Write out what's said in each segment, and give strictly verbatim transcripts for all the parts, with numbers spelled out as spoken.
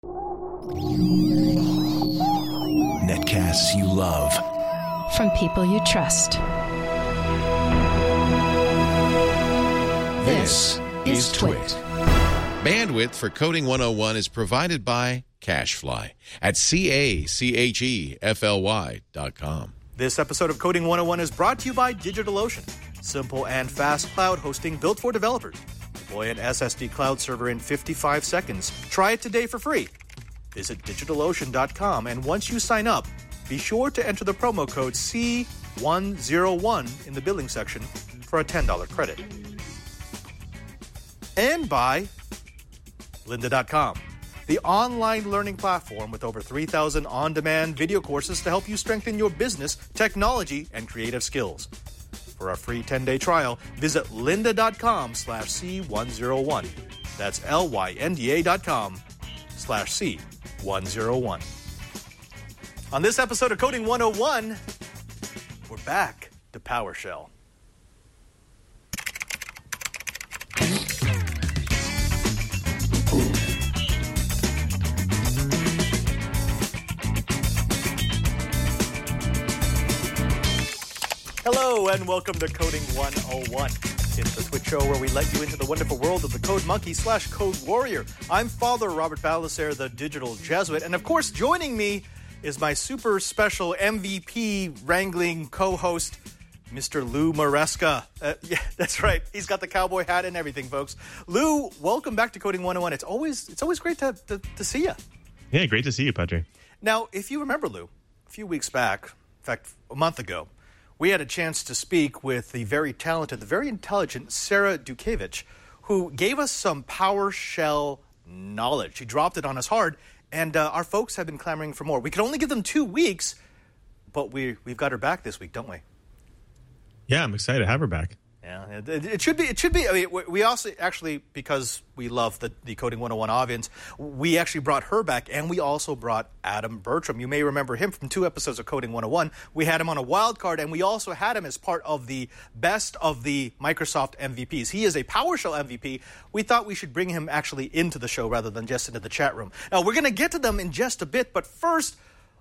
Netcasts you love. From people you trust. This is Twit. Bandwidth for Coding one oh one is provided by CacheFly at C A C H E F L Y dot com. This episode of Coding one oh one is brought to you by DigitalOcean. Simple and fast cloud hosting built for developers. Deploy an S S D cloud server in fifty-five seconds. Try it today for free. Visit DigitalOcean dot com, and once you sign up, be sure to enter the promo code C one oh one in the billing section for a ten dollars credit. And by Lynda dot com, the online learning platform with over three thousand on-demand video courses to help you strengthen your business, technology, and creative skills. For a free ten-day trial, visit Lynda dot com slash C one oh one. That's L Y N D A dot com slash C one oh one. On this episode of Coding one oh one, we're back to PowerShell. Hello and welcome to Coding one oh one. It's the Twitch show where we let you into the wonderful world of the Code Monkey slash Code Warrior. I'm Father Robert Balacer, the digital Jesuit, and of course joining me is my super special M V P wrangling co-host, Mister Lou Maresca. Uh, yeah, that's right. He's got the cowboy hat and everything, folks. Lou, welcome back to Coding one oh one. It's always it's always great to, to, to see you. Yeah, great to see you, Padre. Now, if you remember, Lou, a few weeks back, in fact, a month ago, we had a chance to speak with the very talented, the very intelligent Sarah Dukevich, who gave us some PowerShell knowledge. She dropped it on us hard, and uh, our folks have been clamoring for more. We could only give them two weeks, but we, we've got her back this week, don't we? Yeah, I'm excited to have her back. Yeah, it, it should be. It should be. I mean, we also actually, because we love the, the Coding one oh one audience, we actually brought her back, and we also brought Adam Bertram. You may remember him from two episodes of Coding one oh one. We had him on a wild card, and we also had him as part of the best of the Microsoft M V Ps. He is a PowerShell M V P. We thought we should bring him actually into the show rather than just into the chat room. Now, we're going to get to them in just a bit, but first,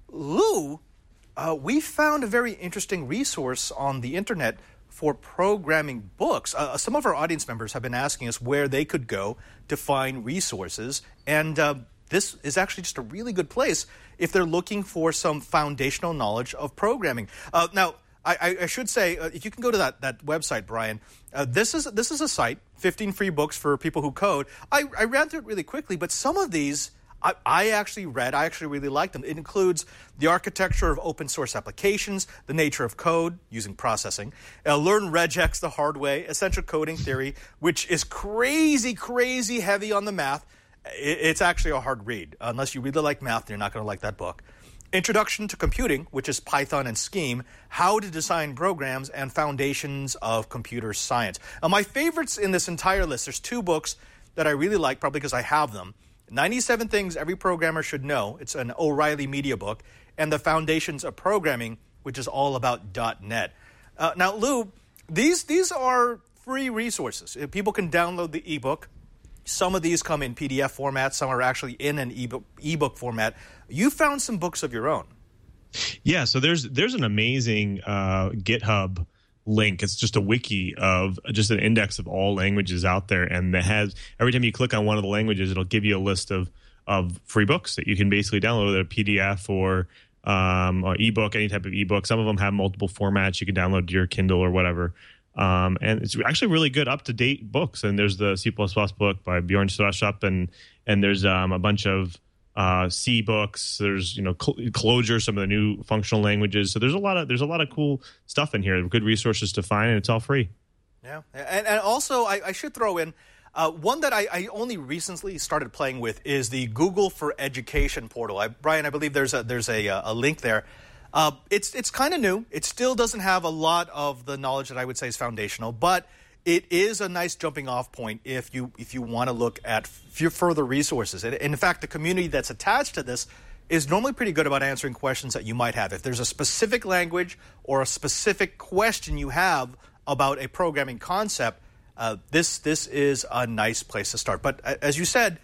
Lou, uh, we found a very interesting resource on the internet for programming books. Uh, some of our audience members have been asking us where they could go to find resources, and uh, this is actually just a really good place if they're looking for some foundational knowledge of programming. Uh, now, I, I should say, uh, if you can go to that, that website, Brian, uh, this is this is a site, fifteen free books for people who code. I, I ran through it really quickly, but some of these I, I actually read, I actually really liked them. It includes the architecture of open source applications, the nature of code using processing, uh, learn regex the hard way, essential coding theory, which is crazy, crazy heavy on the math. It, it's actually a hard read. Unless you really like math, you're not going to like that book. Introduction to Computing, which is Python and Scheme, How to Design Programs, and Foundations of Computer Science. Now, my favorites in this entire list, there's two books that I really like, probably because I have them. ninety-seven Things Every Programmer Should Know. It's an O'Reilly Media book. And The Foundations of Programming, which is all about dot net. Uh, now, Lou, these these are free resources. People can download the ebook. Some of these come in P D F format. Some are actually in an ebook, ebook format. You found some books of your own. Yeah, so there's there's an amazing uh, GitHub link. It's just a wiki of just an index of all languages out there, and that has every time you click on one of the languages, it'll give you a list of of free books that you can basically download, whether a P D F or um, or ebook, any type of ebook. Some of them have multiple formats. You can download to your Kindle or whatever. Um, and it's actually really good, up-to-date books. And there's the C plus plus book by Bjorn Strastrup, and and there's um, a bunch of uh, C books. There's you know cl- Clojure, some of the new functional languages. So there's a lot of there's a lot of cool stuff in here. Good resources to find, and it's all free. Yeah, and and also I, I should throw in uh, one that I, I only recently started playing with is the Google for Education portal. I, Brian, I believe there's a there's a a link there. Uh, it's it's kind of new. It still doesn't have a lot of the knowledge that I would say is foundational, but it is a nice jumping off point if you if you want to look at f- further resources. And in fact, the community that's attached to this is normally pretty good about answering questions that you might have. If there's a specific language or a specific question you have about a programming concept, uh, this this is a nice place to start. But uh, as you said,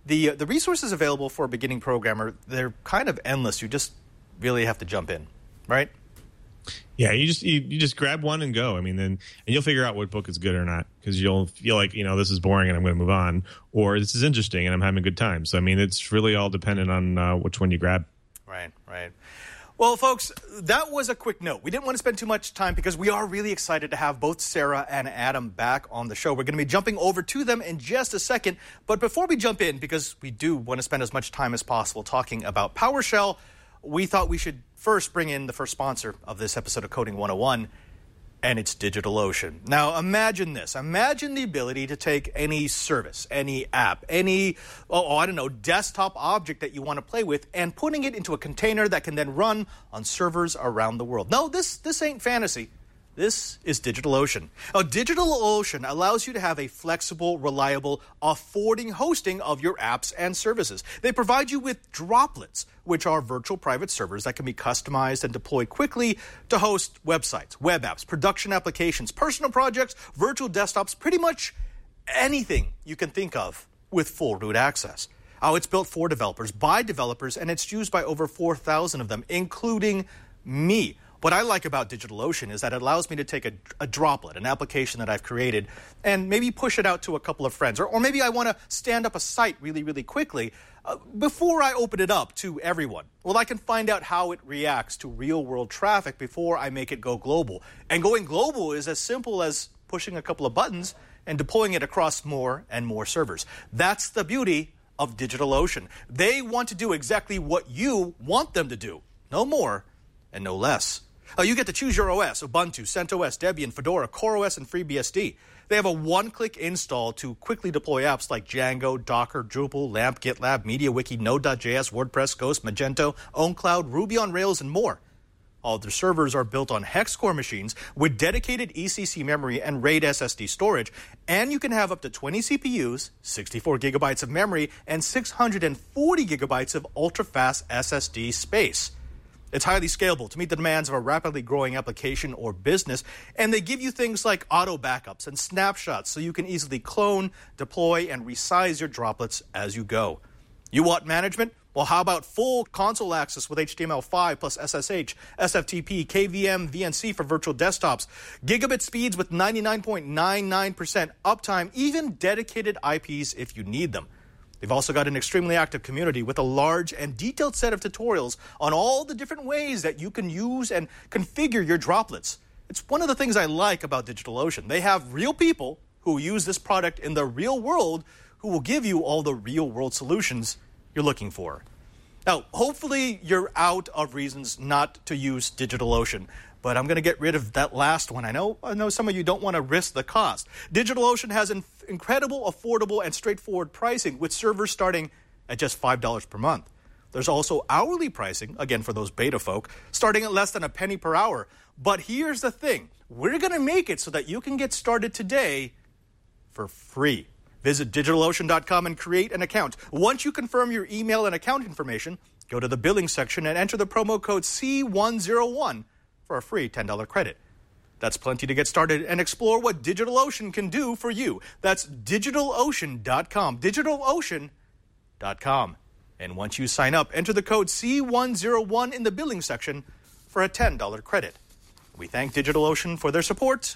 the the resources available for a beginning programmer, they're kind of endless. You just really have to jump in, right? Yeah, you just you, you just grab one and go. I mean, then and you'll figure out what book is good or not, because you'll feel like, you know, this is boring and I'm going to move on, or this is interesting and I'm having a good time. So I mean, it's really all dependent on uh, which one you grab. Right, right. Well, folks, that was a quick note. We didn't want to spend too much time because we are really excited to have both Sarah and Adam back on the show. We're going to be jumping over to them in just a second. But before we jump in, because we do want to spend as much time as possible talking about PowerShell, we thought we should first bring in the first sponsor of this episode of Coding one oh one, and it's DigitalOcean. Now, imagine this. Imagine the ability to take any service, any app, any, oh, I don't know, desktop object that you want to play with and putting it into a container that can then run on servers around the world. No, this, this ain't fantasy. This is DigitalOcean. Now, DigitalOcean allows you to have a flexible, reliable, affording hosting of your apps and services. They provide you with Droplets, which are virtual private servers that can be customized and deployed quickly to host websites, web apps, production applications, personal projects, virtual desktops, pretty much anything you can think of with full root access. Oh, it's built for developers, by developers, and it's used by over four thousand of them, including me. What I like about DigitalOcean is that it allows me to take a, a droplet, an application that I've created, and maybe push it out to a couple of friends. Or, or maybe I want to stand up a site really, really quickly uh, before I open it up to everyone. Well, I can find out how it reacts to real-world traffic before I make it go global. And going global is as simple as pushing a couple of buttons and deploying it across more and more servers. That's the beauty of DigitalOcean. They want to do exactly what you want them to do. No more and no less. Uh, you get to choose your O S, Ubuntu, CentOS, Debian, Fedora, CoreOS, and FreeBSD. They have a one-click install to quickly deploy apps like Django, Docker, Drupal, LAMP, GitLab, MediaWiki, Node.js, WordPress, Ghost, Magento, OwnCloud, Ruby on Rails, and more. All their servers are built on hex-core machines with dedicated E C C memory and RAID S S D storage, and you can have up to twenty C P Us, sixty-four gigabytes of memory, and six hundred forty gigabytes of ultra-fast S S D space. It's highly scalable to meet the demands of a rapidly growing application or business, and they give you things like auto backups and snapshots so you can easily clone, deploy, and resize your droplets as you go. You want management? Well, how about full console access with H T M L five plus S S H, S F T P, K V M, V N C for virtual desktops, gigabit speeds with ninety-nine point nine nine percent uptime, even dedicated I Ps if you need them. They've also got an extremely active community with a large and detailed set of tutorials on all the different ways that you can use and configure your droplets. It's one of the things I like about DigitalOcean. They have real people who use this product in the real world who will give you all the real-world solutions you're looking for. Now, hopefully you're out of reasons not to use DigitalOcean, but I'm going to get rid of that last one. I know I know some of you don't want to risk the cost. DigitalOcean has an incredible, affordable, and straightforward pricing with servers starting at just five dollars per month. There's also hourly pricing, again for those beta folk, starting at less than a penny per hour. But here's the thing. We're going to make it so that you can get started today for free. Visit DigitalOcean dot com and create an account. Once you confirm your email and account information, go to the billing section and enter the promo code C one oh one for a free ten dollars credit. That's plenty to get started and explore what DigitalOcean can do for you. That's DigitalOcean dot com. DigitalOcean dot com. And once you sign up, enter the code C one oh one in the billing section for a ten dollars credit. We thank DigitalOcean for their support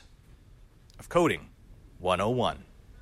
of Coding one oh one.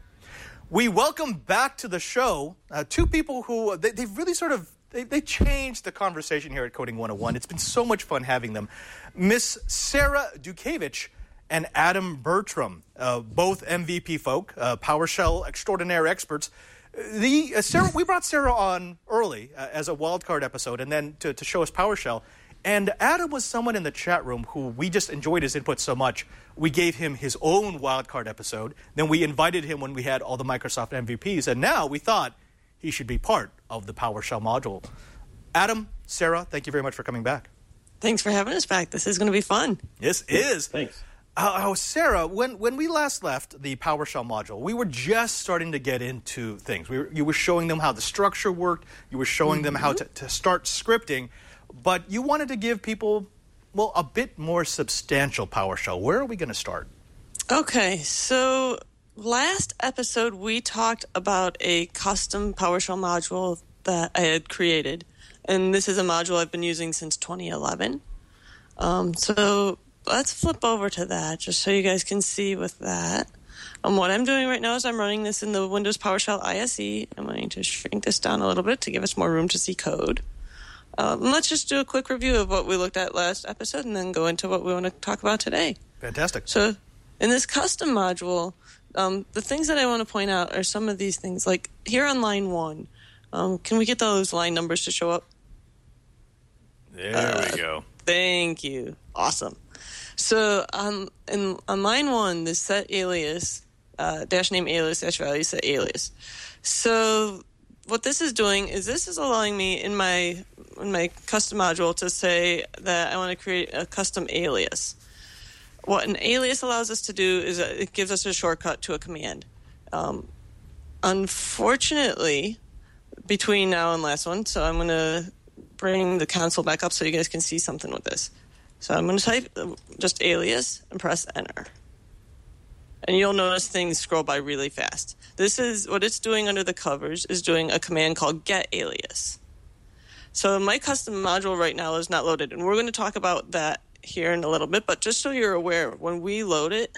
We welcome back to the show uh, two people who, they, they've really sort of, they, they changed the conversation here at Coding one oh one. It's been so much fun having them. Miss Sarah Dukevich and Adam Bertram, uh, both M V P folk, uh, PowerShell extraordinaire experts. The uh, Sarah, we brought Sarah on early uh, as a wildcard episode and then to, to show us PowerShell. And Adam was someone in the chat room who we just enjoyed his input so much. We gave him his own wildcard episode. Then we invited him when we had all the Microsoft M V Ps. And now we thought he should be part of the PowerShell module. Adam, Sarah, thank you very much for coming back. Thanks for having us back. This is going to be fun. This is. Thanks. Uh, oh, Sarah, when, when we last left the PowerShell module, we were just starting to get into things. We were, you were showing them how the structure worked. You were showing mm-hmm. them how to, to start scripting. But you wanted to give people, well, a bit more substantial PowerShell. Where are we going to start? Okay, so last episode, we talked about a custom PowerShell module that I had created. And this is a module I've been using since twenty eleven. Um, so let's flip over to that just so you guys can see with that. Um, what I'm doing right now is I'm running this in the Windows PowerShell I S E. I'm going to shrink this down a little bit to give us more room to see code. Um, let's just do a quick review of what we looked at last episode and then go into what we want to talk about today. Fantastic. So in this custom module, um, the things that I want to point out are some of these things. Like here on line one, um, can we get those line numbers to show up? There uh, we go. Thank you. Awesome. So on, in, on line one, the set alias, uh, dash name alias, dash value set alias. So what this is doing is this is allowing me in my in my custom module to say that I want to create a custom alias. What an alias allows us to do is it gives us a shortcut to a command. Um, unfortunately, between now and last one, so I'm going to bring the console back up so you guys can see something with this. So I'm going to type just alias and press enter. And you'll notice things scroll by really fast. This is what it's doing under the covers is doing a command called get alias. So my custom module right now is not loaded, and we're going to talk about that here in a little bit. But just so you're aware, when we load it,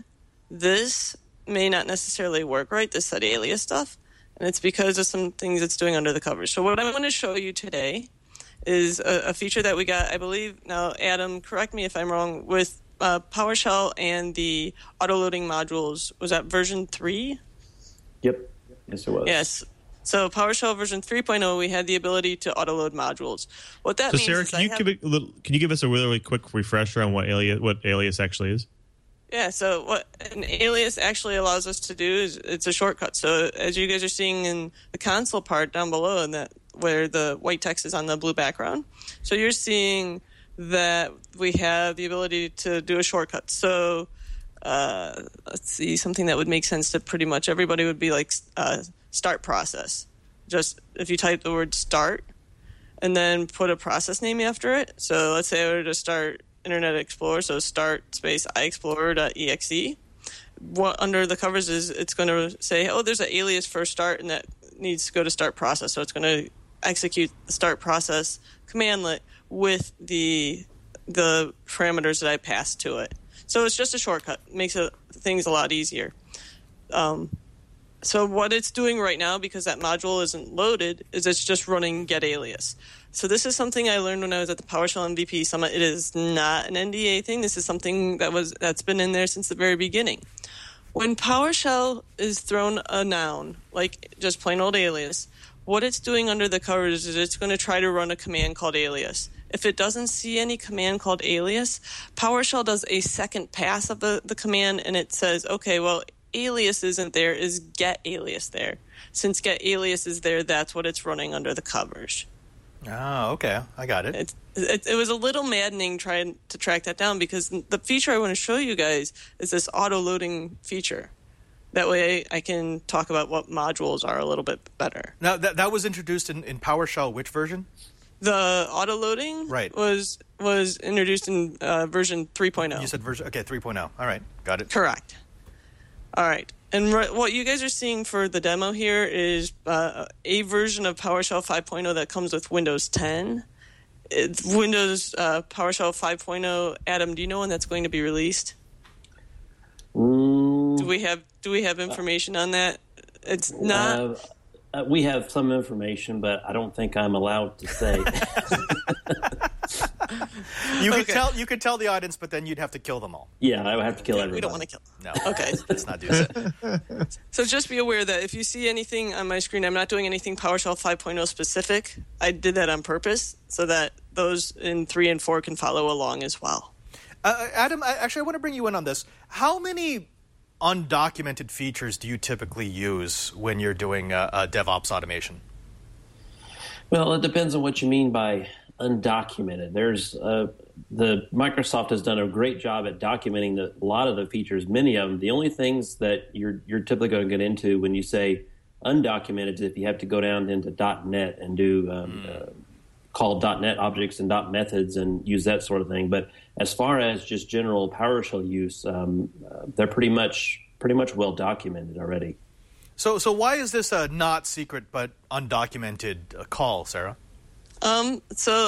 this may not necessarily work right, this set alias stuff, and it's because of some things it's doing under the covers. So what I'm going to show you today is a, a feature that we got, I believe, now Adam, correct me if I'm wrong, with uh, PowerShell and the auto-loading modules. Was that version three? Yep. Yes, it was. Yes. So PowerShell version three point oh, we had the ability to auto-load modules. What that so means Sarah, is can I you have, give it a little, can you give us a really quick refresher on what alias what alias actually is? Yeah, so what an alias actually allows us to do is it's a shortcut. So as you guys are seeing in the console part down below, and that where the white text is on the blue background, so you're seeing that we have the ability to do a shortcut. So uh, let's see, something that would make sense to pretty much everybody would be like uh, start process. Just if you type the word start and then put a process name after it. So let's say I were to start Internet Explorer, so start space iexplorer.exe. What under the covers is it's going to say, oh, there's an alias for start, and that needs to go to start process. So it's going to execute the start process commandlet with the the parameters that I passed to it. So it's just a shortcut. It makes it, things a lot easier. Um, so what it's doing right now, because that module isn't loaded, is it's just running get alias. So this is something I learned when I was at the PowerShell M V P Summit. It is not an N D A thing. This is something that was that's been in there since the very beginning. When PowerShell is thrown a noun, like just plain old alias, what it's doing under the covers is it's going to try to run a command called alias. If it doesn't see any command called alias, PowerShell does a second pass of the, the command, and it says, okay, well, alias isn't there, is get alias there. Since get alias is there, that's what it's running under the covers. Oh, okay. I got it. It, it. It was a little maddening trying to track that down because the feature I want to show you guys is this auto-loading feature. That way I can talk about what modules are a little bit better. Now, that, that was introduced in, in PowerShell, which version? The auto-loading right. was was introduced in uh, version three point oh. You said version, okay, three point oh. All right, got it. Correct. All right. And re- what you guys are seeing for the demo here is uh, a version of PowerShell five point oh that comes with Windows ten. It's Windows uh, PowerShell five point oh. Adam, do you know when that's going to be released? Mm, do we have Do we have information on that? It's not. Uh, uh, we have some information, but I don't think I'm allowed to say. You could Okay. tell. You could tell the audience, but then you'd have to kill them all. Yeah, I would have to kill everybody. We don't want to kill. No. Okay. Let's not do that. So just be aware that if you see anything on my screen, I'm not doing anything PowerShell five point oh specific. I did that on purpose so that those in three and four can follow along as well. Uh, Adam, I, actually, I want to bring you in on this. How many undocumented features do you typically use when you're doing uh, uh, DevOps automation? Well, it depends on what you mean by undocumented. There's uh, the Microsoft has done a great job at documenting the, a lot of the features, many of them. The only things that you're you're typically going to get into when you say undocumented is if you have to go down into .NET and do um, mm. uh, call .NET objects and .methods and use that sort of thing. But as far as just general PowerShell use, um, uh, they're pretty much pretty much well documented already. So, so why is this a not secret but undocumented uh, call, Sarah? Um, so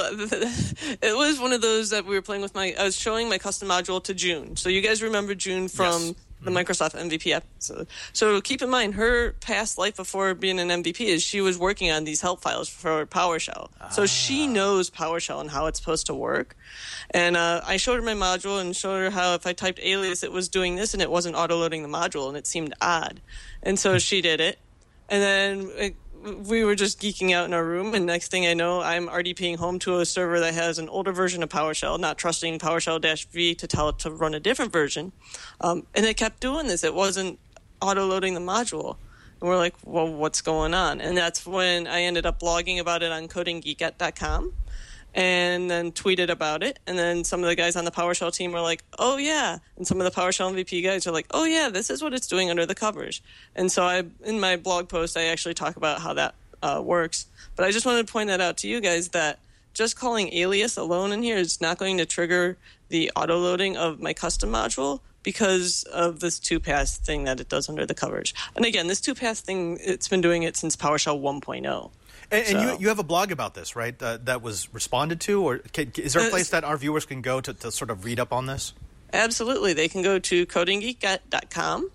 it was one of those that we were playing with my, I was showing my custom module to June. So you guys remember June from Yes. the Microsoft M V P episode. So keep in mind, her past life before being an M V P is she was working on these help files for PowerShell. Ah. So she knows PowerShell and how it's supposed to work. And uh, I showed her my module and showed her how if I typed alias, it was doing this and it wasn't auto-loading the module, and it seemed odd. And so she did it. And then it, we were just geeking out in our room, and next thing I know, I'm RDPing home to a server that has an older version of PowerShell, not trusting PowerShell-V to tell it to run a different version. Um, and it kept doing this. It wasn't auto-loading the module. And we're like, well, what's going on? And that's when I ended up blogging about it on coding geek dot com and then tweeted about it. And then some of the guys on the PowerShell team were like, oh, yeah. And some of the PowerShell M V P guys are like, oh, yeah, this is what it's doing under the covers. And so I, in my blog post, I actually talk about how that uh, works. But I just wanted to point that out to you guys that just calling alias alone in here is not going to trigger the auto-loading of my custom module because of this two-pass thing that it does under the covers. And again, this two-pass thing, it's been doing it since PowerShell one point oh. And, and so. you, you have a blog about this, right, uh, that was responded to? Or can, is there a place that our viewers can go to, to sort of read up on this? Absolutely. They can go to coding geek dot com.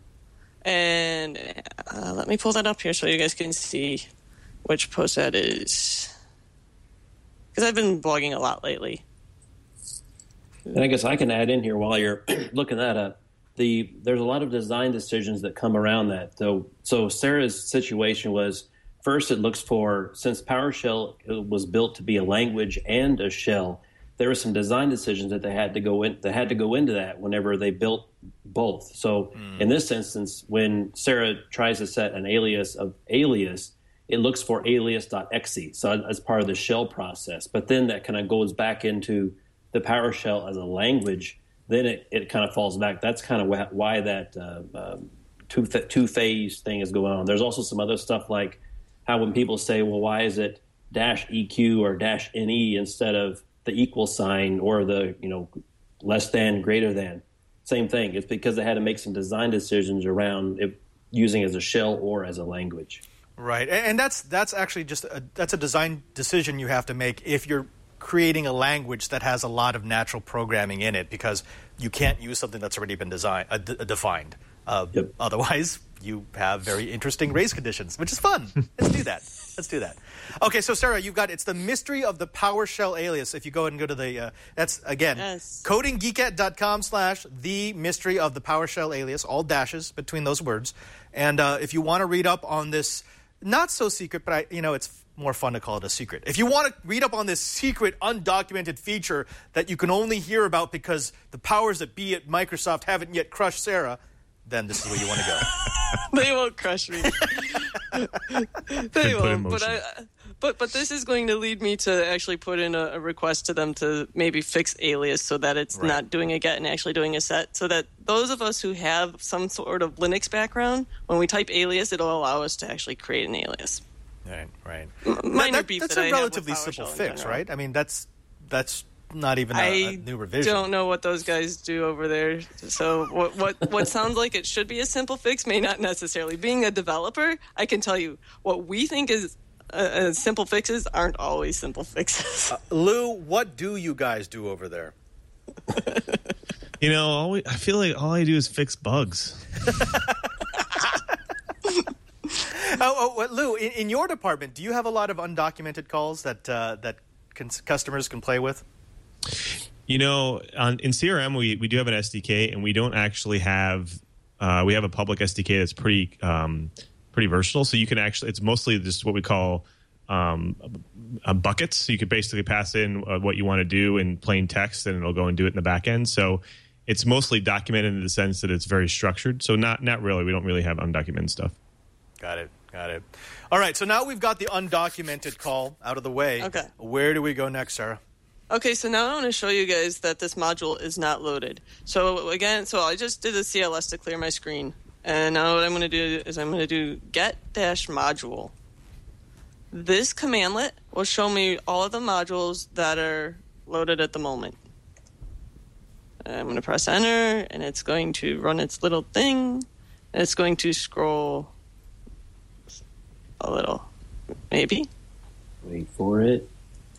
And uh, let me pull that up here so you guys can see which post that is. Because I've been blogging a lot lately. And I guess I can add in here while you're looking that up. The, there's a lot of design decisions that come around that. So, so Sarah's situation was, first, it looks for, since PowerShell was built to be a language and a shell, there were some design decisions that they had to go in, that had to go into that whenever they built both. So mm. in this instance, when Sarah tries to set an alias of alias, it looks for alias.exe, so as part of the shell process. But then that kind of goes back into the PowerShell as a language. Then it, it kind of falls back. That's kind of wh- why that uh, uh, two two phase thing is going on. There's also some other stuff like how when people say, well, why is it dash E Q or dash N E instead of the equal sign or the, you know, less than, greater than? Same thing. It's because they had to make some design decisions around it using as a shell or as a language. Right. And, and that's that's actually just a, that's a design decision you have to make if you're creating a language that has a lot of natural programming in it, because you can't use something that's already been designed, uh, d- defined. Uh, yep. Otherwise, you have very interesting race conditions, which is fun. Let's do that. Let's do that. Okay, so Sarah, you've got, it's the mystery of the PowerShell alias. If you go ahead and go to the, uh, that's, again, yes. coding geek dot com slash the mystery of the PowerShell alias, all dashes between those words. And uh, if you want to read up on this, not so secret, but I, you know, it's more fun to call it a secret. If you want to read up on this secret, undocumented feature that you can only hear about because the powers that be at Microsoft haven't yet crushed Sarah, then this is where you want to go. They won't crush me. They won't. But I, but but this is going to lead me to actually put in a, a request to them to maybe fix alias so that it's right. not doing a get and actually doing a set, so that those of us who have some sort of Linux background, when we type alias, it'll allow us to actually create an alias. Right, right. Minor that, beef that's that a I relatively have with simple PowerShell in fix, general. right? I mean, that's that's not even a, a new revision. I don't know what those guys do over there. So what what what sounds like it should be a simple fix may not necessarily. Being a developer, I can tell you what we think is uh, uh, simple fixes aren't always simple fixes. Uh, Lou, what do you guys do over there? You know, all we, I feel like all I do is fix bugs. oh, oh, Lou, in, in your department, do you have a lot of undocumented calls that uh, that cons- customers can play with? You know, on, in C R M, we, we do have an S D K, and we don't actually have uh, we have a public S D K that's pretty um, pretty versatile. So you can actually, it's mostly just what we call um, uh, buckets. So you could basically pass in uh, what you want to do in plain text, and it'll go and do it in the back end. So it's mostly documented in the sense that it's very structured. So not not really. We don't really have undocumented stuff. Got it. Got it. All right. So now we've got the undocumented call out of the way. Okay. Where do we go next, Sarah? Okay, so now I want to show you guys that this module is not loaded. So again, so I just did a C L S to clear my screen. And now what I'm going to do is I'm going to do get dash module. This commandlet will show me all of the modules that are loaded at the moment. I'm going to press enter, and it's going to run its little thing. And it's going to scroll a little, maybe. Wait for it.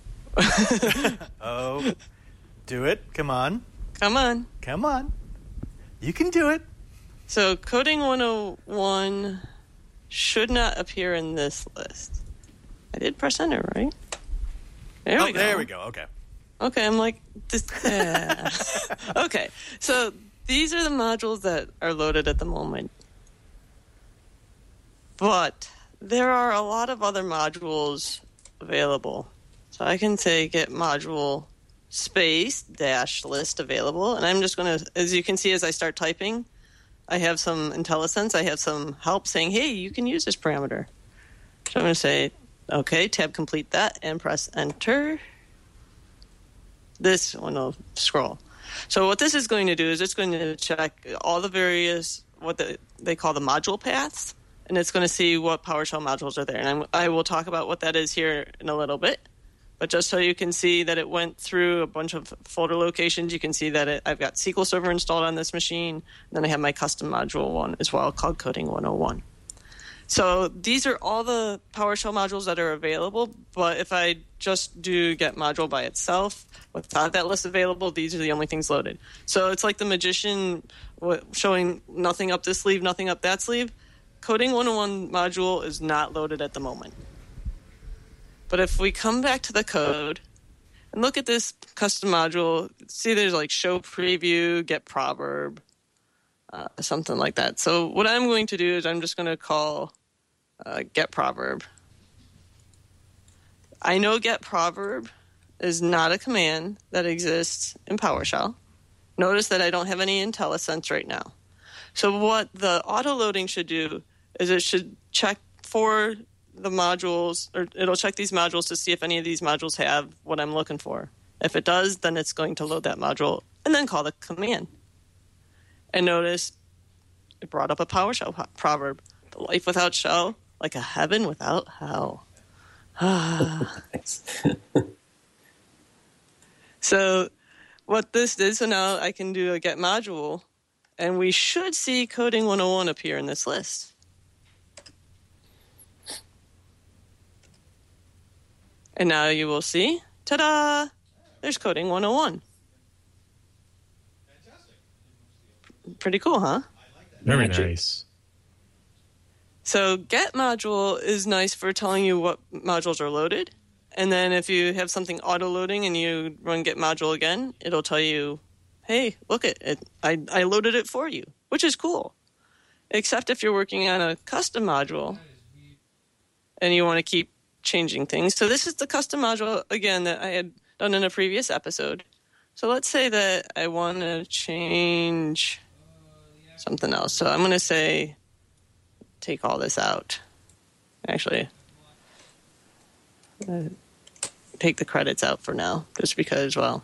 Oh, do it. Come on. Come on. Come on. You can do it. So Coding one oh one should not appear in this list. I did press enter, right? There oh, we go. There we go. Okay. Okay, I'm like, this, yeah. Okay, so these are the modules that are loaded at the moment. But there are a lot of other modules available. So I can say get module space dash list available. And I'm just going to, as you can see as I start typing, I have some IntelliSense. I have some help saying, hey, you can use this parameter. So I'm going to say, okay, tab complete that, and press enter. This one will scroll. So what this is going to do is it's going to check all the various, what the, they call the module paths, and it's going to see what PowerShell modules are there. And I'm, I will talk about what that is here in a little bit. But just so you can see that it went through a bunch of folder locations, you can see that it, I've got S Q L Server installed on this machine. And then I have my custom module one as well called Coding one oh one. So these are all the PowerShell modules that are available. But if I just do get module by itself, without that list available, these are the only things loaded. So it's like the magician showing nothing up this sleeve, nothing up that sleeve. Coding one oh one module is not loaded at the moment. But if we come back to the code and look at this custom module, see there's like show preview, get proverb, uh, something like that. So what I'm going to do is I'm just going to call uh, get proverb. I know get proverb is not a command that exists in PowerShell. Notice that I don't have any IntelliSense right now. So what the auto loading should do is it should check for the modules, or it'll check these modules to see if any of these modules have what I'm looking for. If it does, then it's going to load that module and then call the command. And notice it brought up a PowerShell proverb. The life without shell, like a heaven without hell. So what this did, so now I can do a get module, and we should see Coding one oh one appear in this list. And now you will see, ta-da, there's Coding one oh one. Pretty cool, huh? Very nice. So get module is nice for telling you what modules are loaded. And then if you have something auto-loading and you run get module again, it'll tell you, hey, look, it, it I, I loaded it for you, which is cool. Except if you're working on a custom module and you want to keep changing things. So this is the custom module, again, that I had done in a previous episode. So let's say that I want to change something else. So I'm going to say, take all this out. Actually, uh, take the credits out for now, just because, well,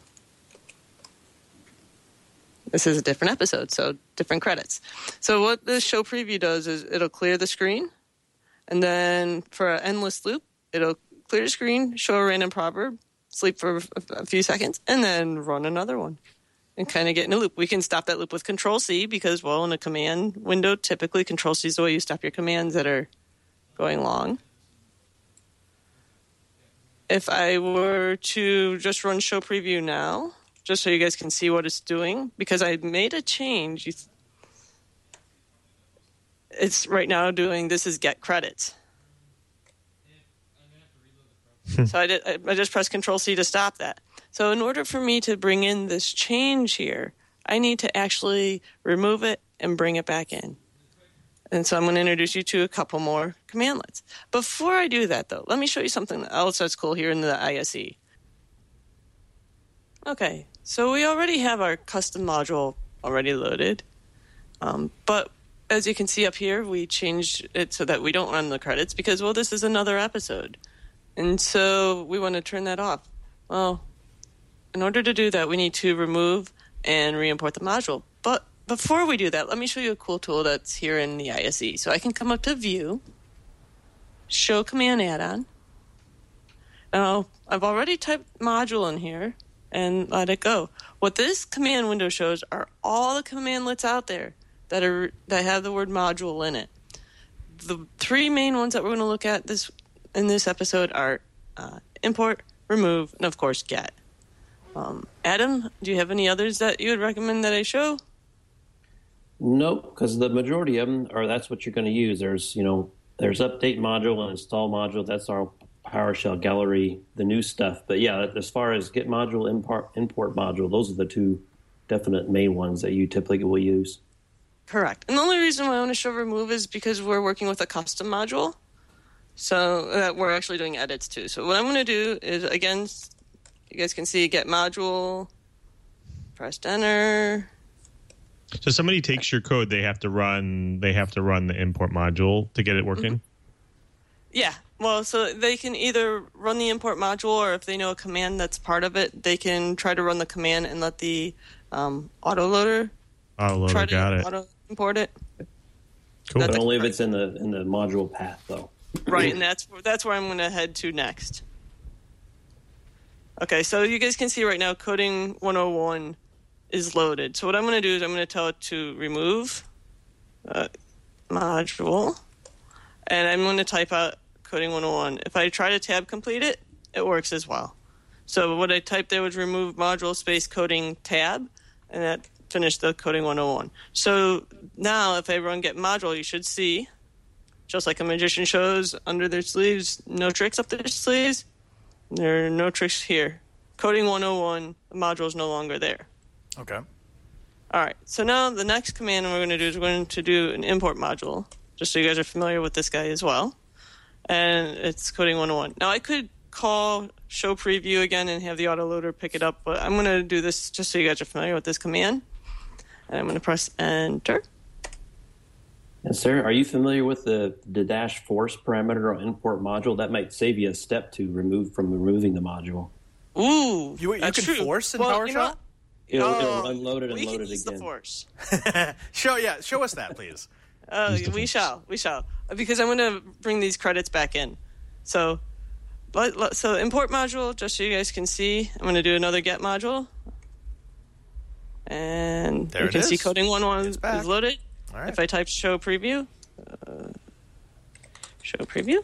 this is a different episode, so different credits. So what this show preview does is it'll clear the screen, and then for an endless loop, it'll clear the screen, show a random proverb, sleep for a few seconds, and then run another one and kind of get in a loop. We can stop that loop with Control C because, well, in a command window, typically Control C is the way you stop your commands that are going long. If I were to just run show preview now, just so you guys can see what it's doing, because I made a change. It's right now doing, this is get credits. So I, did, I just pressed Control C to stop that. So in order for me to bring in this change here, I need to actually remove it and bring it back in. And so I'm going to introduce you to a couple more commandlets. Before I do that, though, let me show you something else that's cool here in the I S E. Okay, so we already have our custom module already loaded. Um, but as you can see up here, we changed it so that we don't run the credits because, well, this is another episode. And so we want to turn that off. Well, in order to do that, we need to remove and re-import the module. But before we do that, let me show you a cool tool that's here in the I S E. So I can come up to View, Show Command Add-on. Now, I've already typed module in here and let it go. What this command window shows are all the commandlets out there that are that have the word module in it. The three main ones that we're going to look at this in this episode are uh, import, remove, and of course get. Um, Adam, do you have any others that you would recommend that I show? Nope, because the majority of them are that's what you're going to use. There's you know there's update module and install module. That's our PowerShell gallery, the new stuff. But yeah, as far as get module, import, import module, those are the two definite main ones that you typically will use. Correct. And the only reason why I want to show remove is because we're working with a custom module. So uh, we're actually doing edits too. So what I'm going to do is, again, you guys can see get module, press enter. So somebody takes your code, they have to run they have to run the import module to get it working? Mm-hmm. Yeah. Well, so they can either run the import module, or if they know a command that's part of it, they can try to run the command and let the um, autoloader Autoloader, try to got it. auto import it. Cool. That's But only if it's in the in the module path, though. Right, and that's that's where I'm going to head to next. Okay, so you guys can see right now Coding one oh one is loaded. So what I'm going to do is I'm going to tell it to remove uh, module, and I'm going to type out Coding one oh one. If I try to tab complete it, it works as well. So what I typed there was remove module space coding tab, and that finished the Coding one oh one. So now if I run get module, you should see, just like a magician shows under their sleeves, no tricks up their sleeves. There are no tricks here. Coding one oh one, the module is no longer there. Okay. All right. So now the next command we're going to do is we're going to do an import module, just so you guys are familiar with this guy as well. And it's Coding one oh one. Now I could call show preview again and have the autoloader pick it up, but I'm going to do this just so you guys are familiar with this command. And I'm going to press enter. And sir, are you familiar with the, the dash force parameter on import module? That might save you a step to remove from removing the module. Ooh, You, you that's can true. force in well, PowerShell? You know what? It'll, Oh, it'll unload it and we load can it use again. the force. show yeah, show us that, please. Uh, we shall, we shall, because I'm going to bring these credits back in. So, let, let, so import module, just so you guys can see. I'm going to do another get module, and There you it can see is. Coding one oh one It's back. is loaded. All right. If I type show preview, uh, show preview,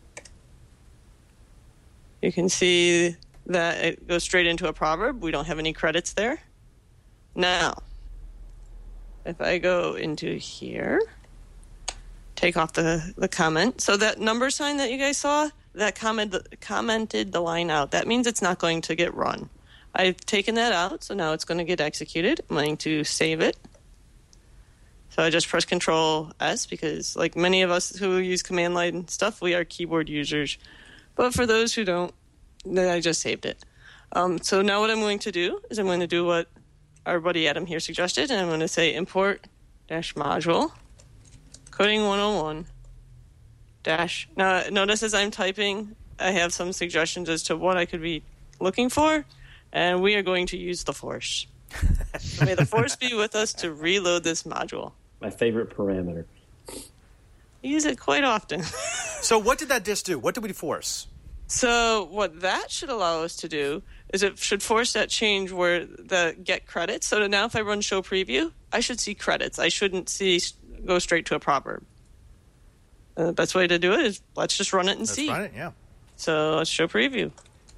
you can see that it goes straight into a proverb. We don't have any credits there. Now, if I go into here, take off the, the comment. So that number sign that you guys saw, that comment, commented the line out. That means it's not going to get run. I've taken that out, so now it's going to get executed. I'm going to save it. So I just press Control S because, like many of us who use command line stuff, we are keyboard users. But for those who don't, then I just saved it. Um, so now what I'm going to do is I'm going to do what our buddy Adam here suggested, and I'm going to say import dash module Coding one oh one dash. Now notice as I'm typing, I have some suggestions as to what I could be looking for, and we are going to use the force. May the force be with us to reload this module. My favorite parameter. I use it quite often. So what did that disk do? What did we force? So what that should allow us to do is it should force that change where the get credits. So now if I run show preview, I should see credits. I shouldn't see go straight to a proverb. Uh, the best way to do it is let's just run it and Let's see. run it, yeah. So let's show preview.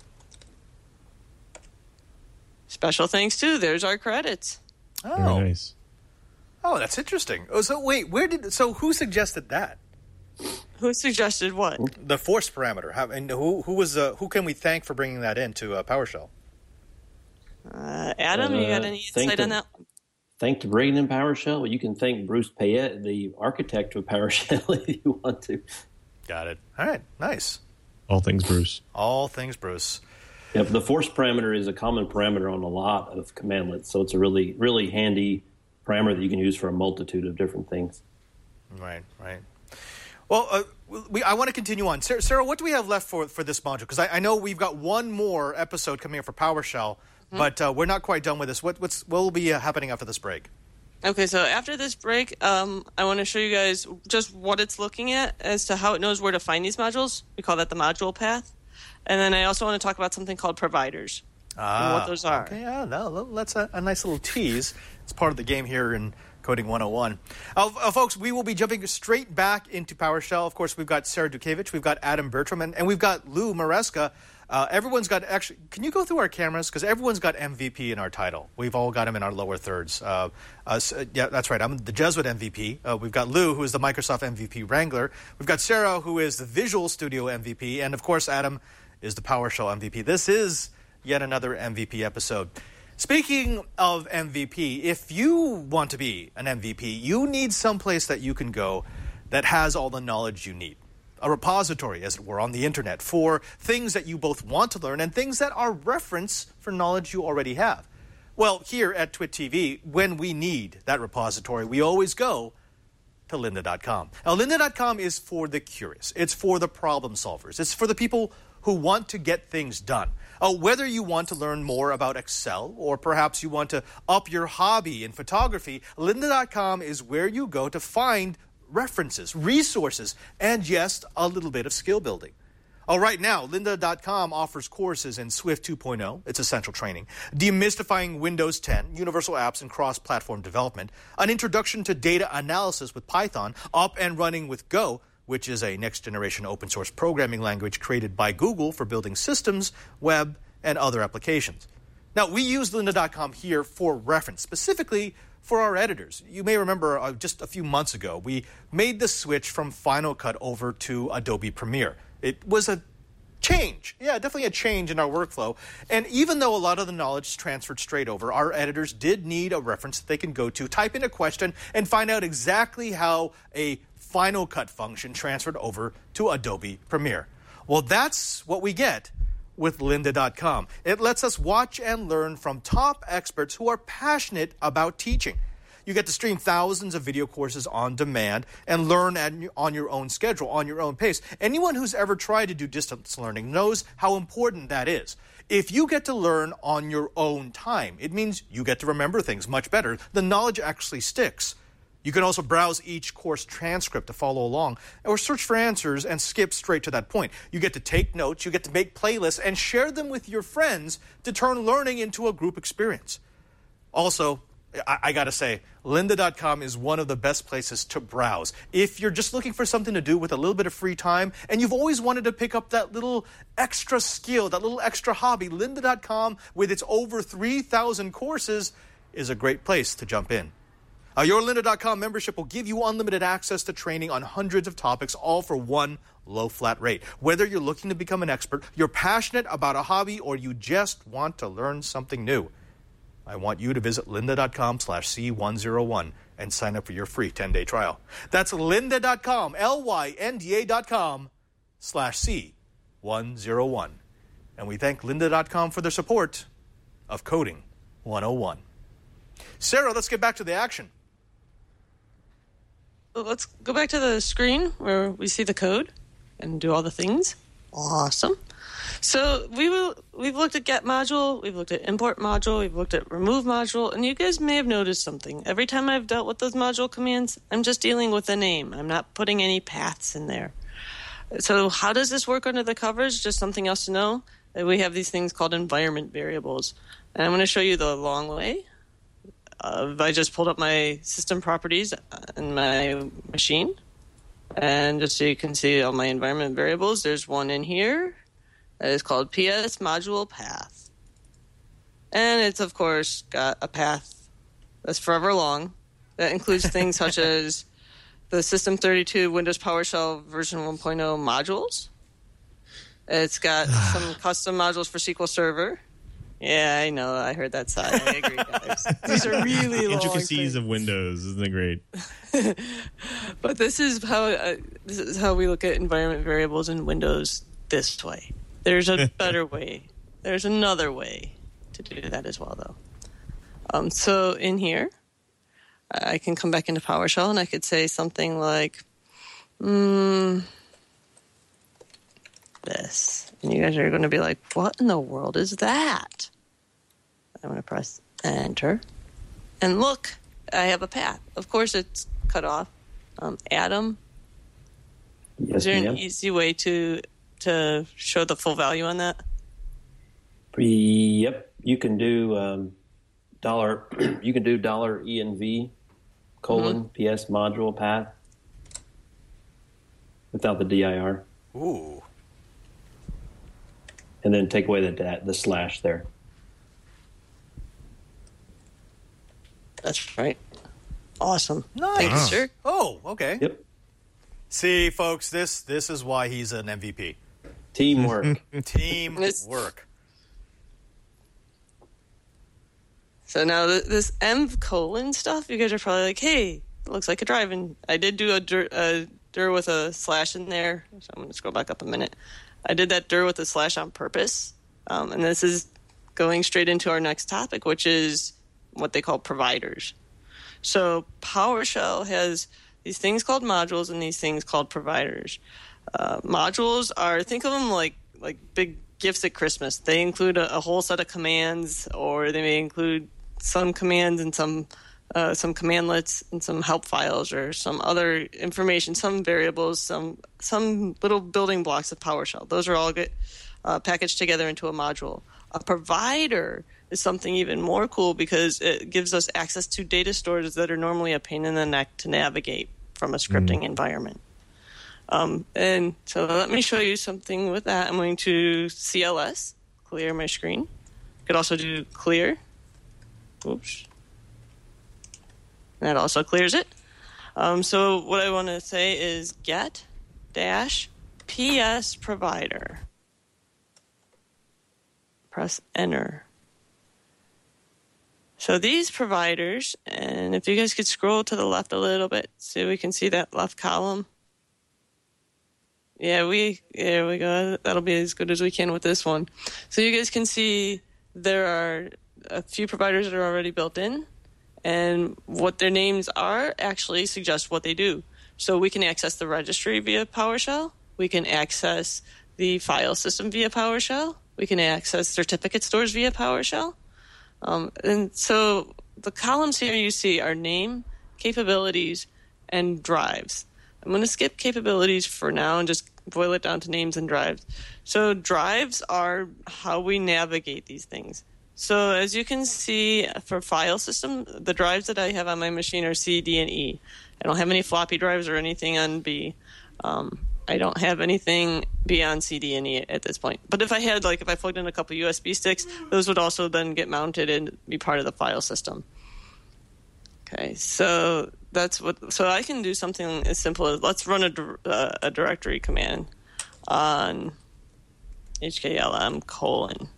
Special thanks to, there's our credits. Oh, Very nice. oh, that's interesting. Oh, so wait, where did? So who suggested that? Who suggested what? The force parameter. How, and who who was uh, who can we thank for bringing that into uh, PowerShell? Uh, Adam, you got Uh, any thank insight on the- that? Thank to bringing in PowerShell. Well, you can thank Bruce Payette, the architect of PowerShell, if you want to. Got it. All right, nice. All things Bruce. All things Bruce. Yep, the force parameter is a common parameter on a lot of commandlets, so it's a really, really handy parameter that you can use for a multitude of different things. Right, right. Well, uh, we, I want to continue on. Sarah, Sarah, what do we have left for, for this module? Because I, I know we've got one more episode coming up for PowerShell, mm-hmm. but uh, we're not quite done with this. What, what's, what will be uh, happening after this break? Okay, so after this break, um, I want to show you guys just what it's looking at as to how it knows where to find these modules. We call that the module path. And then I also want to talk about something called providers Ah, and what those are. Okay, yeah, no, that's a, a nice little tease. It's part of the game here in Coding one oh one. Uh, uh, folks, we will be jumping straight back into PowerShell. Of course, we've got Sarah Dukevich, we've got Adam Bertram, and, and we've got Lou Maresca. Uh, everyone's got, actually, can you go through our cameras? Because everyone's got M V P in our title. We've all got them in our lower thirds. Uh, uh, yeah, that's right. I'm the Jesuit M V P. Uh, we've got Lou, who is the Microsoft M V P Wrangler. We've got Sarah, who is the Visual Studio M V P. And, of course, Adam is the PowerShell M V P. This is yet another M V P episode. Speaking of M V P, if you want to be an M V P, you need someplace that you can go that has all the knowledge you need. A repository, as it were, on the internet for things that you both want to learn and things that are reference for knowledge you already have. Well, here at Twit T V, when we need that repository, we always go to lynda dot com. Now, lynda dot com is for the curious. It's for the problem solvers. It's for the people who want to get things done. Uh, whether you want to learn more about Excel or perhaps you want to up your hobby in photography, lynda dot com is where you go to find references, resources, and yes, a little bit of skill building. Oh, right now, lynda dot com offers courses in Swift two point oh, it's essential training, demystifying Windows ten, universal apps and cross-platform development, an introduction to data analysis with Python, up and running with Go, which is a next-generation open-source programming language created by Google for building systems, web, and other applications. Now, we use lynda dot com here for reference, specifically for our editors. You may remember uh, just a few months ago, we made the switch from Final Cut over to Adobe Premiere. It was a change. Yeah, definitely a change in our workflow. And even though a lot of the knowledge transferred straight over, our editors did need a reference that they can go to, type in a question, and find out exactly how a Final Cut function transferred over to Adobe Premiere. Well, that's what we get with lynda dot com. It lets us watch and learn from top experts who are passionate about teaching. You get to stream thousands of video courses on demand and learn at, on your own schedule, on your own pace. Anyone who's ever tried to do distance learning knows how important that is. If you get to learn on your own time, it means you get to remember things much better. The knowledge actually sticks. You can also browse each course transcript to follow along or search for answers and skip straight to that point. You get to take notes, you get to make playlists and share them with your friends to turn learning into a group experience. Also, I, I got to say, lynda dot com is one of the best places to browse. If you're just looking for something to do with a little bit of free time and you've always wanted to pick up that little extra skill, that little extra hobby, lynda dot com with its over three thousand courses is a great place to jump in. Uh, your lynda dot com membership will give you unlimited access to training on hundreds of topics, all for one low flat rate. Whether you're looking to become an expert, you're passionate about a hobby, or you just want to learn something new, I want you to visit lynda dot com slash C one oh one and sign up for your free ten-day trial. That's lynda dot com, L Y N D A dot com slash C one oh one. And we thank lynda dot com for their support of Coding one oh one. Sarah, let's get back to the action. Let's go back to the screen where we see the code and do all the things. Awesome. So we will, we've looked at get module, we've looked at import module, we've looked at remove module, and you guys may have noticed something. Every time I've dealt with those module commands, I'm just dealing with the name. I'm not putting any paths in there. So how does this work under the covers? Just something else to know. We have these things called environment variables. And I'm going to show you the long way. Uh, I just pulled up my system properties in my machine. And just so you can see all my environment variables, there's one in here that is called P S module path. And it's, of course, got a path that's forever long. That includes things such as the System thirty-two Windows PowerShell version one point oh modules. It's got some custom modules for S Q L Server. Yeah, I know. I heard that side. I agree, guys. These are really long intricacies things. of Windows, isn't it great? But this is how uh, this is how we look at environment variables in Windows this way. There's a better way. There's another way to do that as well, though. Um, so in here, I can come back into PowerShell and I could say something like, mm, this. And you guys are going to be like, what in the world is that? I'm going to press enter. And look, I have a path. Of course, it's cut off. Um, Adam, Yes, is there an ma'am. easy way to to show the full value on that? Yep, you can do um, dollar. You can do dollar env colon, Mm-hmm. P S, module, path, without the D I R. Ooh. And then take away the da- the slash there. That's right. Awesome. Nice. Thank you, sir. Oh, okay. Yep. See, folks, this this is why he's an M V P. Teamwork. Team It's- work. So now th- this M colon stuff, you guys are probably like, hey, it looks like a drive. And I did do a dir, a dir with a slash in there. So I'm going to scroll back up a minute. I did that dir with a slash on purpose. Um, and this is going straight into our next topic, which is what they call providers. So PowerShell has these things called modules and these things called providers. Uh, modules are, think of them like like big gifts at Christmas. They include a, a whole set of commands, or they may include some commands and some uh, some commandlets and some help files, or some other information, some variables, some some little building blocks of PowerShell. Those are all get uh, packaged together into a module. A provider is something even more cool because it gives us access to data stores that are normally a pain in the neck to navigate from a scripting mm. environment. Um, and so let me show you something with that. I'm going to C L S, clear my screen. Could also do clear. Oops. That also clears it. Um, so what I want to say is get dash P S provider. Press enter. So these providers, and if you guys could scroll to the left a little bit, so we can see that left column. Yeah, we there we go. That'll be as good as we can with this one. So you guys can see there are a few providers that are already built in, and what their names are actually suggest what they do. So we can access the registry via PowerShell. We can access the file system via PowerShell. We can access certificate stores via PowerShell. Um, and so the columns here you see are name, capabilities, and drives. I'm going to skip capabilities for now and just boil it down to names and drives. So drives are how we navigate these things. So as you can see for file system, the drives that I have on my machine are C, D, and E. I don't have any floppy drives or anything on B. Um, I don't have anything beyond C, D, and E at this point. But if I had, like, if I plugged in a couple U S B sticks, those would also then get mounted and be part of the file system. Okay, so that's what. So I can do something as simple as let's run a, uh, a directory command on H K L M colon.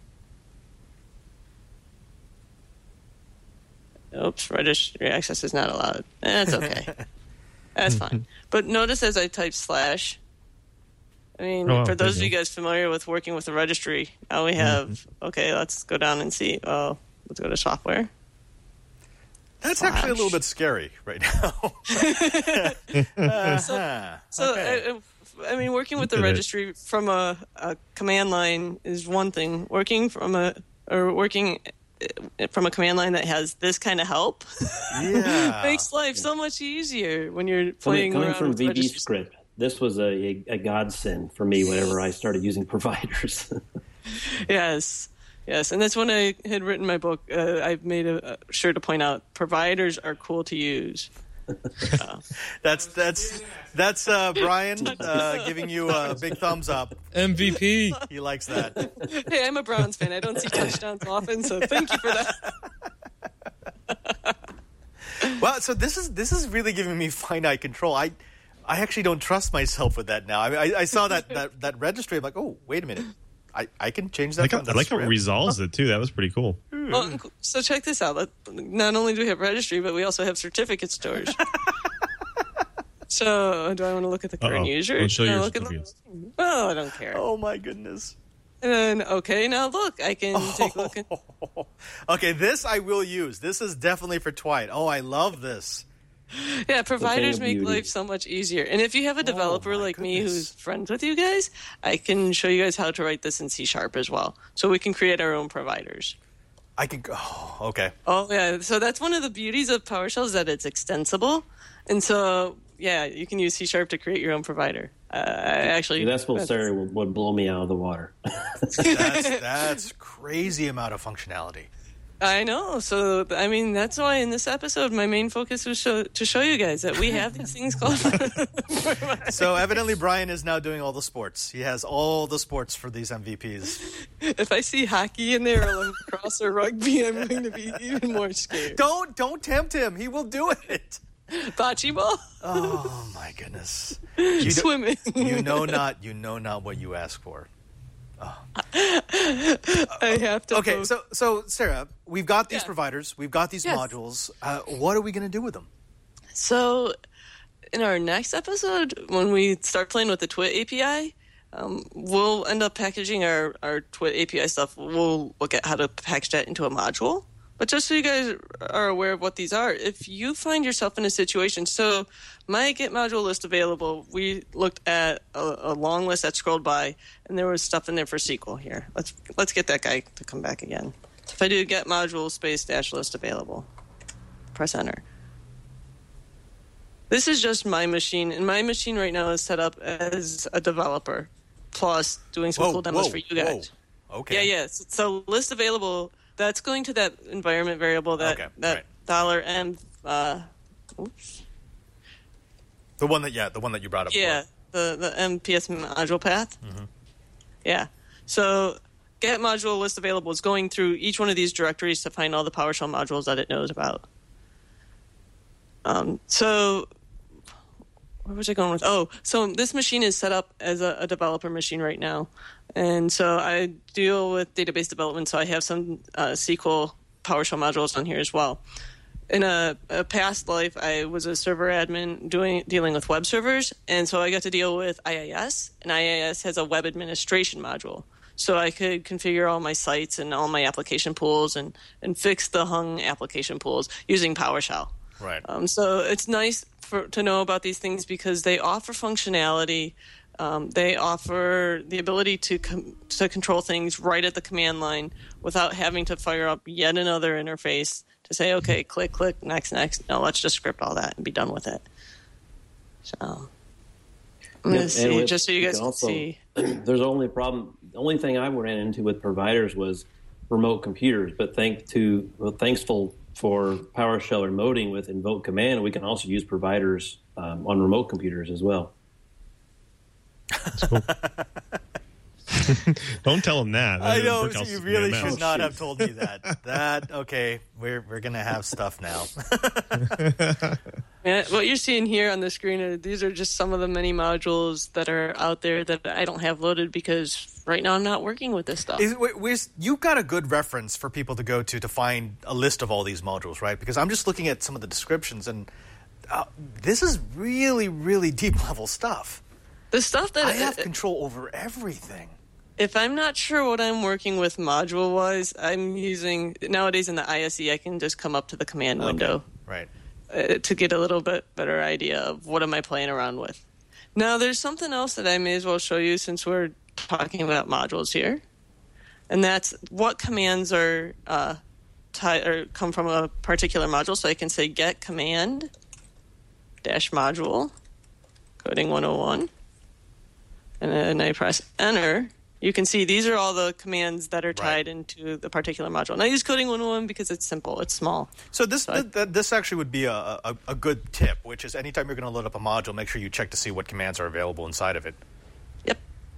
Oops, registry access is not allowed. That's okay. That's fine. But notice as I type slash, I mean, oh, for those of you you guys familiar with working with the registry, now we have, mm-hmm. okay, let's go down and see. Oh, let's go to software. That's slash. Actually a little bit scary right now. uh-huh. So, so okay. I, I mean, working with the registry from a, a command line is one thing. Working from a, or working from a command line that has this kind of help yeah. makes life so much easier when you're playing coming, coming around from with V B registry. Script. This was a, a, a godsend for me whenever I started using providers. Yes, yes, and that's when I had written my book. Uh, I've made a, a sure to point out providers are cool to use. Uh, that's that's that's uh, Brian uh, giving you a big thumbs up. M V P. He likes that. Hey, I'm a Browns fan. I don't see touchdowns often, so thank you for that. Well, so this is this is really giving me finite control. I I actually don't trust myself with that now. I, I, I saw that, that, that registry. I'm like, oh, wait a minute. I, I can change that. I like, how, I like how it resolves it, too. That was pretty cool. Well, so check this out. Not only do we have registry, but we also have certificate stores. So do I want to look at the current Uh-oh. user? I'll show No, you look at the, oh, I don't care. Oh, my goodness. And then, okay, now look. I can take a look at... Okay, this I will use. This is definitely for Twite. Oh, I love this. Yeah, providers make beauty. life so much easier. And if you have a developer oh like goodness. me who's friends with you guys, I can show you guys how to write this in C Sharp as well. So we can create our own providers. I can go. Oh, okay. Oh, yeah. So that's one of the beauties of PowerShell is that it's extensible. And so, yeah, you can use C Sharp to create your own provider. Uh, I actually... That's what Sarah would, would blow me out of the water. That's, that's crazy amount of functionality. I know. So, I mean, that's why in this episode, my main focus was show, to show you guys that we have these things called. So, evidently, Brian is now doing all the sports. He has all the sports for these M V Ps. If I see hockey in there or lacrosse or rugby, I'm going to be even more scared. Don't, don't tempt him. He will do it. Bocce ball? Oh, my goodness. You Swimming. Do, you know not, you know not what you ask for. Oh. I have to. Okay, vote. so so Sarah, we've got these Yeah. providers, we've got these Yes. modules. Uh, what are we going to do with them? So, in our next episode, when we start playing with the Twit A P I, um, we'll end up packaging our, our Twit A P I stuff. We'll look at how to package that into a module. But just so you guys are aware of what these are, if you find yourself in a situation, so my Get module list available, we looked at a, a long list that scrolled by, and there was stuff in there for S Q L here. Let's let's get that guy to come back again. If I do Get module space dash list available, press enter. This is just my machine, and my machine right now is set up as a developer, plus doing some Whoa, cool demos whoa, for you guys. whoa. Okay. Yeah, yeah. So, so list available. That's going to that environment variable that Okay, that right. dollar m. Uh, oops. The one that, yeah, the one that you brought up. Yeah, the the M P S module path. Mm-hmm. Yeah. So get module list available is going through each one of these directories to find all the PowerShell modules that it knows about. Um. So. Where was I going with? Oh, so this machine is set up as a, a developer machine right now. And so I deal with database development, so I have some uh, S Q L PowerShell modules on here as well. In a, a past life, I was a server admin doing dealing with web servers, and so I got to deal with I I S, and I I S has a web administration module. So I could configure all my sites and all my application pools and, and fix the hung application pools using PowerShell. Right. Um, so it's nice for, to know about these things because they offer functionality. Um, they offer the ability to com- to control things right at the command line without having to fire up yet another interface to say, okay, click, click, next, next. No, let's just script all that and be done with it. So I'm going to Yeah, see, with- just so you guys can also, see. There's only problem. The only thing I ran into with providers was remote computers. But thanks to well, thankful for PowerShell remoting with Invoke Command, we can also use providers um, on remote computers as well. Don't tell him that. I know, Brickhouse you is really gonna be a should mess. not have told me that. That, okay, we're we're going to have stuff now. Yeah, what you're seeing here on the screen, are, these are just some of the many modules that are out there that I don't have loaded because right now I'm not working with this stuff. Is, wait, where's, you've got a good reference for people to go to to find a list of all these modules, right? Because I'm just looking at some of the descriptions, and uh, this is really, really deep-level stuff. The stuff that I have control over everything. if I'm not sure what I'm working with module-wise, I'm using nowadays in the I S E. I can just come up to the command window, Right. uh, to get a little bit better idea of what am I playing around with. Now, there's something else that I may as well show you since we're talking about modules here, and that's what commands are uh, tie, or come from a particular module. So I can say get command dash module coding one oh one, and then I press enter. You can see these are all the commands that are tied Right. into the particular module. And I use coding one oh one because it's simple, it's small. So this So I- th- th- this actually would be a, a, a good tip, which is anytime you're going to load up a module, make sure you check to see what commands are available inside of it. Yep.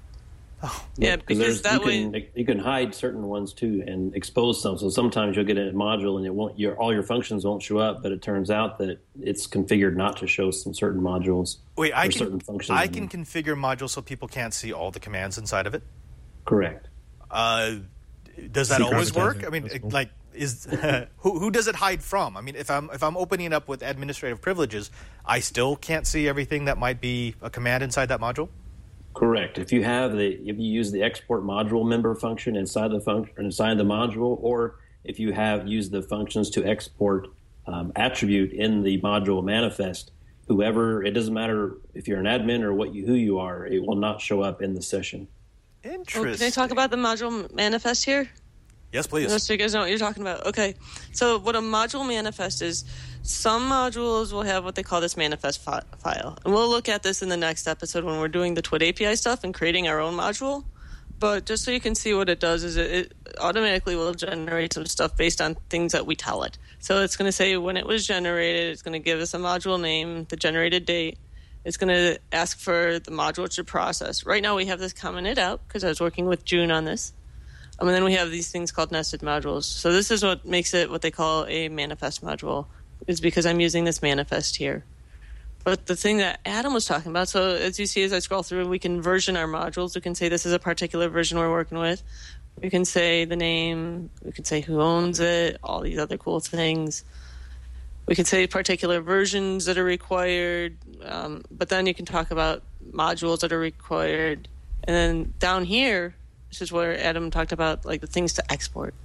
Yeah, because there's- that you way. can, you can hide certain ones too and expose some. So sometimes you'll get a module and it won't. Your all your functions won't show up, but it turns out that it's configured not to show some certain modules. Wait, I or can certain functions. I in can them. configure modules so people can't see all the commands inside of it. Correct. Uh, does that Secret always work? advertising. I mean, That's cool. like, is who who does it hide from? I mean, if I'm if I'm opening it up with administrative privileges, I still can't see everything that might be a command inside that module. Correct. If you have the if you use the export module member function inside the function inside the module, or if you have used the functions to export um, attribute in the module manifest, whoever it doesn't matter if you're an admin or what you who you are, it will not show up in the session. Interesting. Oh, can I talk about the module manifest here? Yes, please. Just so you guys know what you're talking about. Okay. So what a module manifest is, some modules will have what they call this manifest fi- file. And we'll look at this in the next episode when we're doing the Twit A P I stuff and creating our own module. But just so you can see what it does is it, it automatically will generate some stuff based on things that we tell it. So it's going to say when it was generated, it's going to give us a module name, the generated date. It's going to ask for the module to process. Right now we have this commented out because I was working with June on this. Um, and then we have these things called nested modules. So this is what makes it what they call a manifest module, is because I'm using this manifest here. But the thing that Adam was talking about, so as you see as I scroll through, we can version our modules. We can say this is a particular version we're working with. We can say the name. We can say who owns it, all these other cool things. We can say particular versions that are required. Um, but then you can talk about modules that are required. And then down here, this is where Adam talked about like the things to export.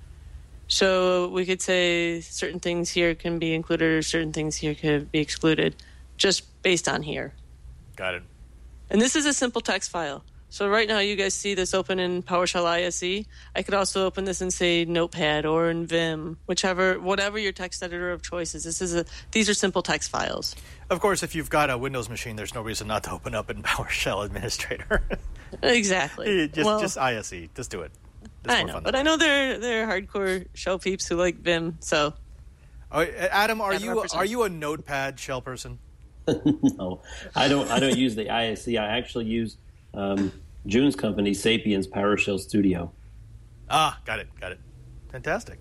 So we could say certain things here can be included or certain things here could be excluded, just based on here. Got it. And this is a simple text file. So right now you guys see this open in PowerShell I S E. I could also open this in, say, Notepad or in Vim, whichever, whatever your text editor of choice is. This is a, these are simple text files. Of course, if you've got a Windows machine, there's no reason not to open up in PowerShell Administrator. Exactly. just, well, just I S E. Just do it. It's I know, but I know they're they're hardcore shell peeps who like Vim. So, oh, Adam, are you represent. are you a Notepad shell person? No, I don't. I don't use the I S E. I actually use um, June's company, Sapiens PowerShell Studio. Ah, got it, got it. Fantastic.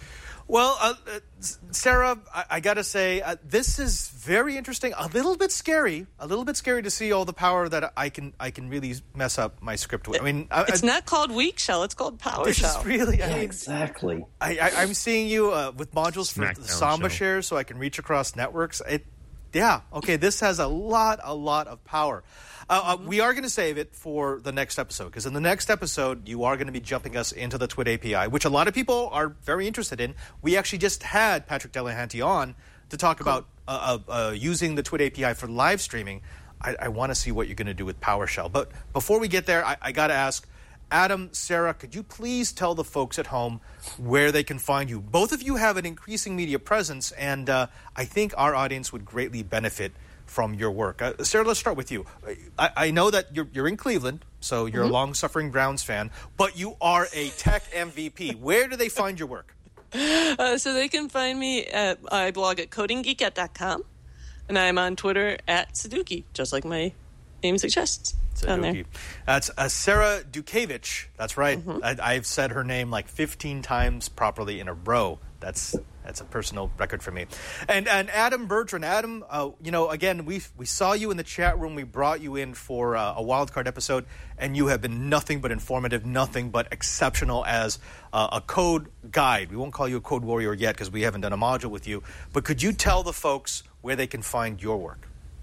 Well, uh, uh, Sarah, I, I got to say, uh, this is very interesting. A little bit scary. A little bit scary to see all the power that I can I can really mess up my script with. I mean, I, it's I, not called weak shell; it's called PowerShell. This is really, I Yeah, mean, exactly. I, I, I'm seeing you uh, with modules for Smackdown the Samba show. shares, so I can reach across networks. It, yeah, okay. This has a lot, a lot of power. Uh, uh, we are going to save it for the next episode, because in the next episode, you are going to be jumping us into the Twit A P I, which a lot of people are very interested in. We actually just had Patrick Delahanty on to talk cool. about uh, uh, uh, using the Twit A P I for live streaming. I, I want to see what you're going to do with PowerShell. But before we get there, I, I got to ask, Adam, Sarah, could you please tell the folks at home where they can find you? Both of you have an increasing media presence, and uh, I think our audience would greatly benefit from your work. Uh, Sarah, let's start with you. I, I know that you're, you're in Cleveland, so you're mm-hmm. a long-suffering Browns fan, but you are a tech M V P. Where do they find your work? Uh, so they can find me at, I blog at coding geekette dot com, and I'm on Twitter at Saduki, just like my name suggests. Down there. That's uh, Sarah Dukevich. That's right. Mm-hmm. I, I've said her name like fifteen times properly in a row. That's that's a personal record for me. And and Adam Bertrand. Adam, uh, you know, again, we we saw you in the chat room. We brought you in for uh, a wildcard episode, and you have been nothing but informative, nothing but exceptional as uh, a code guide. We won't call you a code warrior yet because we haven't done a module with you. But could you tell the folks where they can find your work?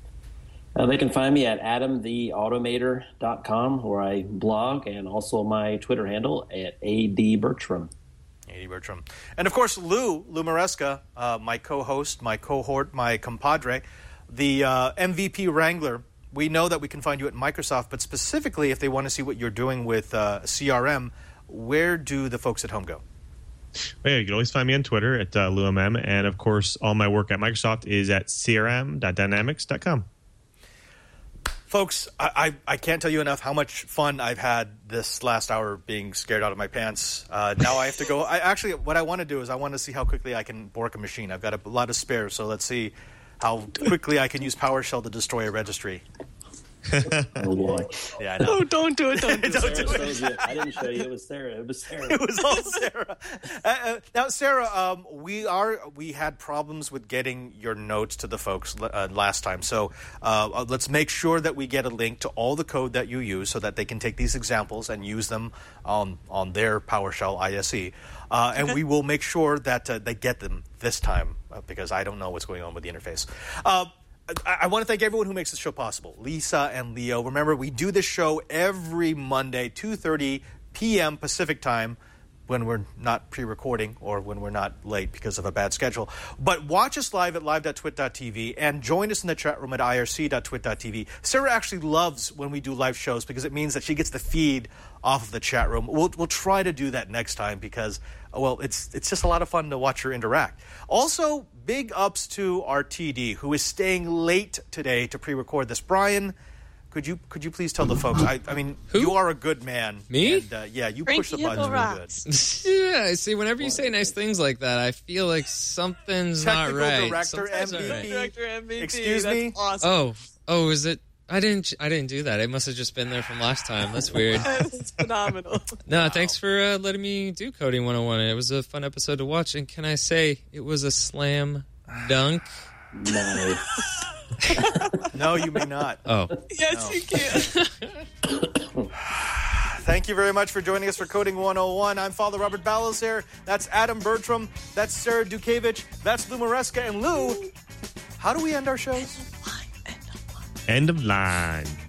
Uh, they can find me at adam the automator dot com, where I blog, and also my Twitter handle at A D Bertram. A D Bertram. And, of course, Lou, Lou Maresca, uh, my co-host, my cohort, my compadre, the uh, M V P Wrangler. We know that we can find you at Microsoft, but specifically if they want to see what you're doing with uh, C R M, where do the folks at home go? Well, yeah, you can always find me on Twitter at uh, LouMM, and, of course, all my work at Microsoft is at c r m dot dynamics dot com. Folks, I, I, I can't tell you enough how much fun I've had this last hour being scared out of my pants. Uh, now I have to go. I Actually, what I want to do is I want to see how quickly I can bork a machine. I've got a lot of spares, so let's see how quickly I can use PowerShell to destroy a registry. Oh, boy. Yeah, I know. Oh, don't do it. Don't do Don't it. do Shows you. I didn't show you. It was Sarah. It was Sarah. It was all Sarah. Uh, uh, now, Sarah, um, we are we had problems with getting your notes to the folks uh, last time, so uh, let's make sure that we get a link to all the code that you use so that they can take these examples and use them on on their PowerShell I S E, uh, and Okay. we will make sure that uh, they get them this time uh, because I don't know what's going on with the interface. Uh, I, I want to thank everyone who makes this show possible. Lisa and Leo. Remember, we do this show every Monday, two thirty p.m. Pacific time, when we're not pre-recording or when we're not late because of a bad schedule. But watch us live at live dot twit dot t v and join us in the chat room at i r c dot twit dot t v. Sarah actually loves when we do live shows because it means that she gets the feed off of the chat room. We'll, we'll try to do that next time because, well, it's it's just a lot of fun to watch her interact. Also, big ups to our T D, who is staying late today to pre-record this. Brian, could you could you please tell the folks? I, I mean, Who? you are a good man. Me? And, uh, yeah, you Frankie push the buttons Hippo real rocks. good. Yeah, see, whenever you say nice things like that, I feel like something's not Technical right. director, Something's not M V P. right. Director M V P. Excuse That's me? Awesome. Oh, oh, is it? I didn't. I didn't do that. It must have just been there from last time. That's weird. That's phenomenal. No, thanks for uh, letting me do Coding one oh one. It was a fun episode to watch, and can I say it was a slam dunk? No. No, you may not. Oh, Yes, you can. Thank you very much for joining us for Coding one oh one. I'm Father Robert Balazar. That's Adam Bertram. That's Sarah Dukevich. That's Lou Maresca. And Lou, how do we end our shows? End of line.